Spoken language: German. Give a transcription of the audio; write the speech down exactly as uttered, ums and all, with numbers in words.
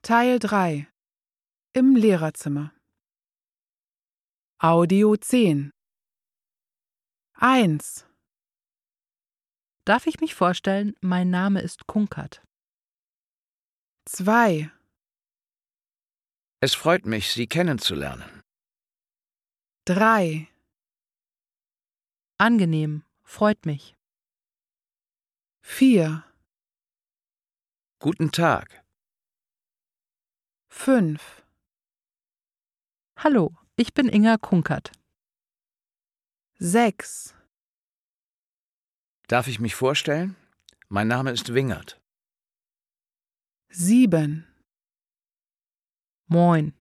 Teil drei. Im Lehrerzimmer. Audio zehn. eins. Darf ich mich vorstellen, mein Name ist Kunkert. zwei. Es freut mich, Sie kennenzulernen. drei. Angenehm, freut mich. vier. Guten Tag. fünf. Hallo, ich bin Inga Kunkert. sechs. Darf ich mich vorstellen? Mein Name ist Wingert. sieben. Moin.